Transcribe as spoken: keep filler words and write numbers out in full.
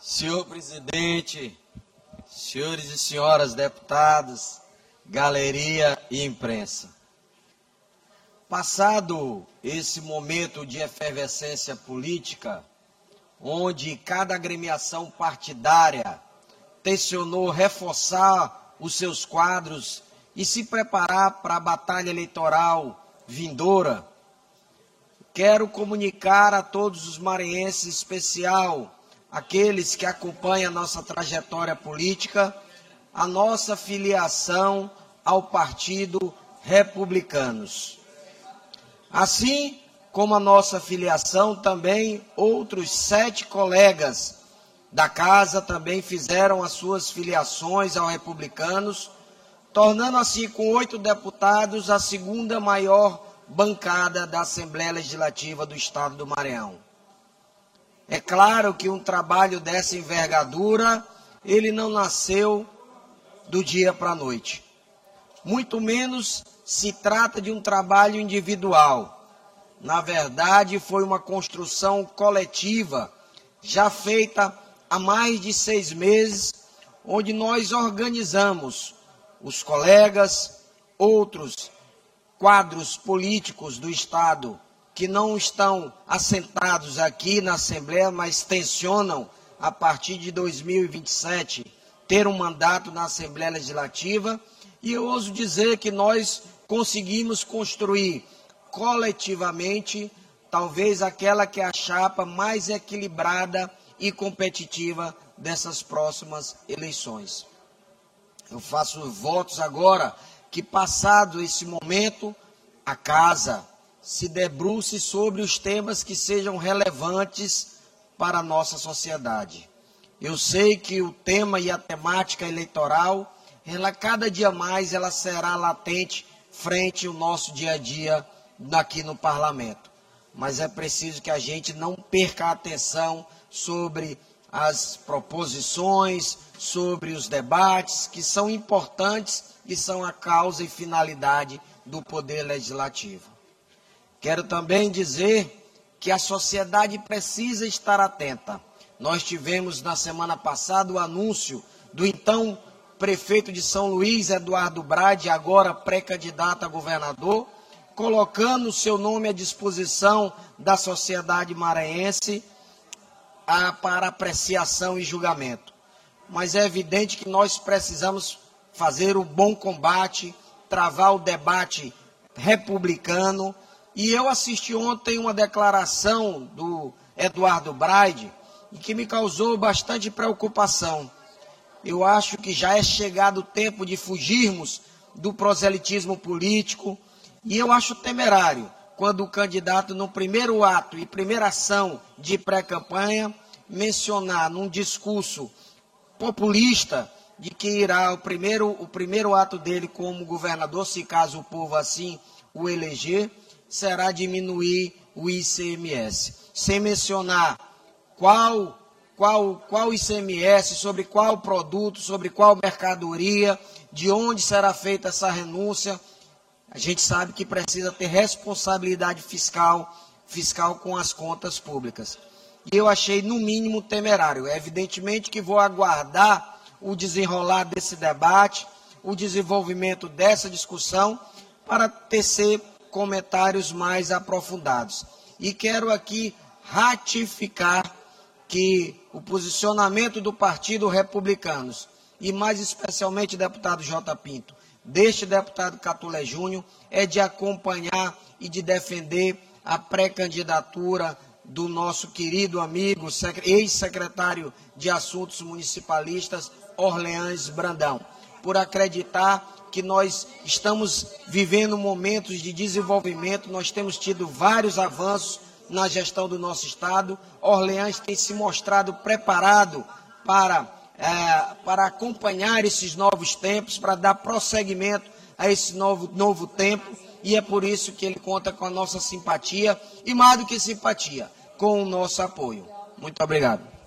Senhor presidente, senhores e senhoras deputados, galeria e imprensa. Passado esse momento de efervescência política, onde cada agremiação partidária tensionou reforçar os seus quadros e se preparar para a batalha eleitoral vindoura, quero comunicar a todos os maranhenses, em especial aqueles que acompanham a nossa trajetória política, a nossa filiação ao Partido Republicanos. Assim como a nossa filiação, também outros sete colegas da casa também fizeram as suas filiações ao Republicanos, tornando assim, com oito deputados, a segunda maior bancada da Assembleia Legislativa do Estado do Maranhão. É claro que um trabalho dessa envergadura, ele não nasceu do dia para a noite. Muito menos se trata de um trabalho individual. Na verdade, foi uma construção coletiva, já feita há mais de seis meses, onde nós organizamos os colegas, outros quadros políticos do Estado, que não estão assentados aqui na Assembleia, mas tensionam, a partir de dois mil e vinte e sete, ter um mandato na Assembleia Legislativa, e eu ouso dizer que nós conseguimos construir coletivamente, talvez aquela que é a chapa mais equilibrada e competitiva dessas próximas eleições. Eu faço votos agora que, passado esse momento, a casa se debruce sobre os temas que sejam relevantes para a nossa sociedade. Eu sei que o tema e a temática eleitoral, ela cada dia mais ela será latente frente ao nosso dia a dia aqui no parlamento. Mas é preciso que a gente não perca a atenção sobre as proposições, sobre os debates, que são importantes e são a causa e finalidade do Poder Legislativo. Quero também dizer que a sociedade precisa estar atenta. Nós tivemos na semana passada o anúncio do então prefeito de São Luís, Eduardo Brade, agora pré-candidato a governador, colocando o seu nome à disposição da sociedade maranhense a, para apreciação e julgamento. Mas é evidente que nós precisamos fazer o bom combate, travar o debate republicano. E eu assisti ontem uma declaração do Eduardo Brade que me causou bastante preocupação. Eu acho que já é chegado o tempo de fugirmos do proselitismo político, e eu acho temerário quando o candidato, no primeiro ato e primeira ação de pré-campanha, mencionar num discurso populista de que irá o primeiro, o primeiro ato dele como governador, se caso o povo assim o eleger, será diminuir o I C M S, sem mencionar qual, qual, qual I C M S, sobre qual produto, sobre qual mercadoria, de onde será feita essa renúncia. A gente sabe que precisa ter responsabilidade fiscal, fiscal com as contas públicas. E eu achei, no mínimo, temerário. Evidentemente que vou aguardar o desenrolar desse debate, o desenvolvimento dessa discussão, para tecer comentários mais aprofundados. E quero aqui ratificar que o posicionamento do Partido Republicanos, e mais especialmente deputado J. Pinto, deste deputado Catulé Júnior, é de acompanhar e de defender a pré-candidatura do nosso querido amigo, ex-secretário de Assuntos Municipalistas, Orleans Brandão, por acreditar que nós estamos vivendo momentos de desenvolvimento, nós temos tido vários avanços na gestão do nosso Estado. Orleans tem se mostrado preparado para, é, para acompanhar esses novos tempos, para dar prosseguimento a esse novo, novo tempo, e é por isso que ele conta com a nossa simpatia, e mais do que simpatia, com o nosso apoio. Muito obrigado.